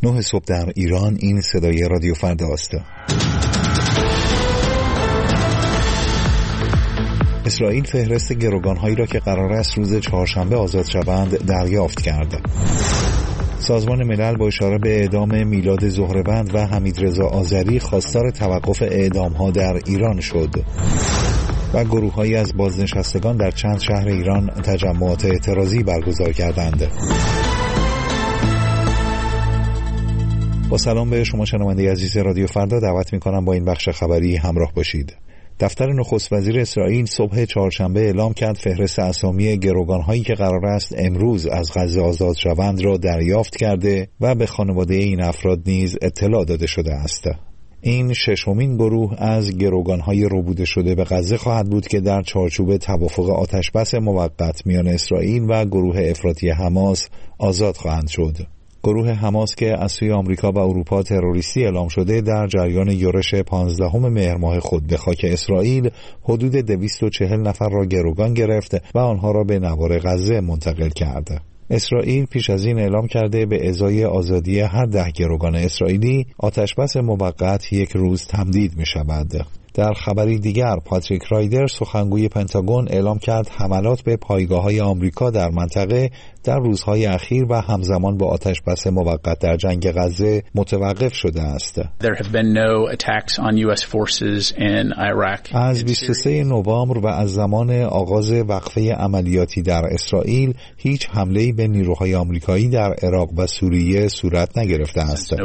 9 صبح در ایران. این صدای رادیو فردا است. اسرائیل فهرست گروگان‌هایی را که قرار است روز چهارشنبه آزاد شوند دریافت کرد. سازمان ملل با اشاره به اعدام میلاد زهره‌وند و حمیدرضا آذری خواستار توقف اعدام‌ها در ایران شد. و گروه‌هایی از بازنشستگان در چند شهر ایران تجمعات اعتراضی برگزار کردند. با سلام به شما شنونده عزیز رادیو فردا، دعوت می‌کنم با این بخش خبری همراه باشید. دفتر نخست وزیر اسرائیل صبح چهارشنبه اعلام کرد فهرست اسامی گروگان‌هایی که قرار است امروز از غزه آزاد شوند را دریافت کرده و به خانواده این افراد نیز اطلاع داده شده است. این ششمین گروه از گروگان‌های ربوده شده به غزه خواهد بود که در چارچوب توافق آتشبس موقت میان اسرائیل و گروه افراطی حماس آزاد خواهند شد. گروه حماس که از سوی آمریکا و اروپا تروریستی اعلام شده در جریان یورش 15 مهر ماه خود به خاک اسرائیل حدود 240 نفر را گروگان گرفت و آنها را به نوار غزه منتقل کرد. اسرائیل پیش از این اعلام کرده به ازای آزادی هر 10 گروگان اسرائیلی آتشبس موقت یک روز تمدید می شود. در خبری دیگر پاتریک رایدر سخنگوی پنتاگون اعلام کرد حملات به پایگاه‌های آمریکا در منطقه در روزهای اخیر و همزمان با آتشبس موقت در جنگ غزه متوقف شده است. از 23 نوامبر و از زمان آغاز وقفه عملیاتی در اسرائیل هیچ حمله‌ای به نیروهای آمریکایی در عراق و سوریه صورت نگرفته است.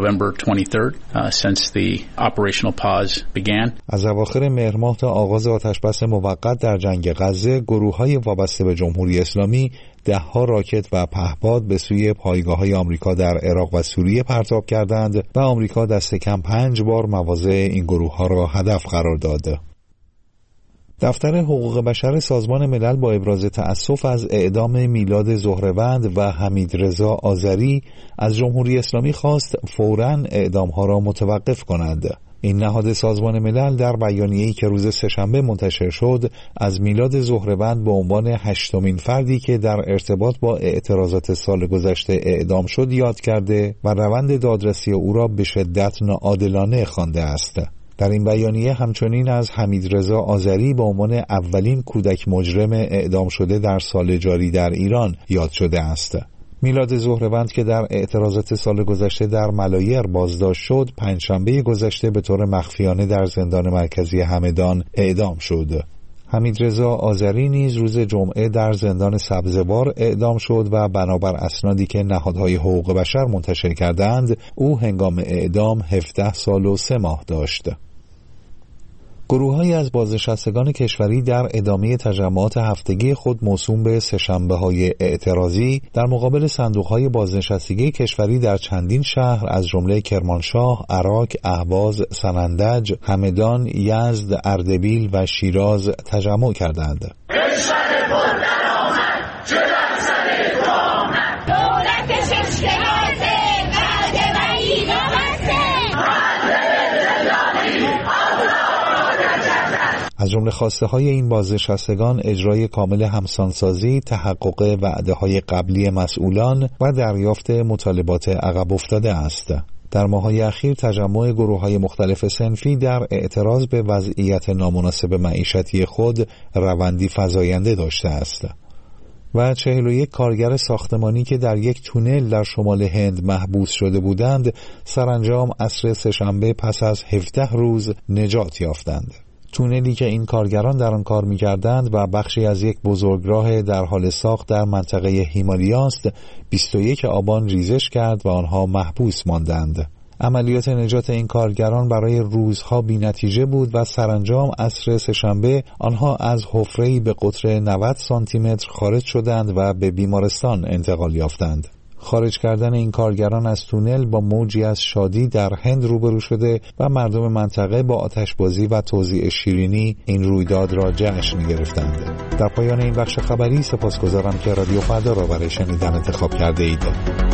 از اواخر مهر ماه تا آغاز آتشبس موقت در جنگ غزه گروه‌های وابسته به جمهوری اسلامی 10 راکت و پهپاد به سوی پایگاه‌های آمریکا در عراق و سوریه پرتاب کردند و آمریکا دست کم 5 بار مواضع این گروه‌ها را هدف قرار داد. دفتر حقوق بشر سازمان ملل با ابراز تأسف از اعدام میلاد زهره‌وند و حمیدرضا آذری از جمهوری اسلامی خواست فوراً اعدام‌ها را متوقف کنند. این نهاد سازمان ملل در بیانیه‌ای که روز سه‌شنبه منتشر شد از میلاد زهره‌وند به عنوان 8مین فردی که در ارتباط با اعتراضات سال گذشته اعدام شد یاد کرده و روند دادرسی او را به شدت ناعادلانه خوانده است. در این بیانیه همچنین از حمیدرضا آذری به عنوان اولین کودک مجرم اعدام شده در سال جاری در ایران یاد شده است. میلاد زهره‌وند که در اعتراضات سال گذشته در ملایر بازداشت شد، پنجشنبه گذشته به طور مخفیانه در زندان مرکزی همدان اعدام شد. حمیدرضا آذری نیز روز جمعه در زندان سبزوار اعدام شد و بنابر اسنادی که نهادهای حقوق بشر منتشر کردند، او هنگام اعدام 17 سال و 3 ماه داشت. گروه‌هایی از بازنشستگان کشوری در ادامه تجمعات هفتگی خود موسوم به سه‌شنبه‌های اعتراضی در مقابل صندوق‌های بازنشستگی کشوری در چندین شهر از جمله کرمانشاه، عراق، اهواز، سنندج، همدان، یزد، اردبیل و شیراز تجمع کردند. از جمله خواسته‌های این بازنشستگان اجرای کامل همسانسازی، تحقق وعده‌های قبلی مسئولان و دریافت مطالبات عقب افتاده است. در ماه‌های اخیر تجمع گروه‌های مختلف صنفی در اعتراض به وضعیت نامناسب معیشتی خود روندی فزاینده داشته است. و 41 کارگر ساختمانی که در یک تونل در شمال هند محبوس شده بودند، سرانجام عصر سه‌شنبه پس از 17 روز نجات یافتند. تونلی که این کارگران در آن کار می‌کردند و بخشی از یک بزرگراه در حال ساخت در منطقه هیمالیا است، 21 آبان ریزش کرد و آنها محبوس ماندند. عملیات نجات این کارگران برای روزها بی‌نتیجه بود و سرانجام عصر سه‌شنبه آنها از حفره‌ای به قطر 90 سانتیمتر خارج شدند و به بیمارستان انتقال یافتند. خارج کردن این کارگران از تونل با موجی از شادی در هند روبرو شده و مردم منطقه با آتشبازی و توزیع شیرینی این رویداد را جشن گرفتند. در پایان این بخش خبری سپاسگزارم که رادیو فردا را برای شنیدن انتخاب کرده اید.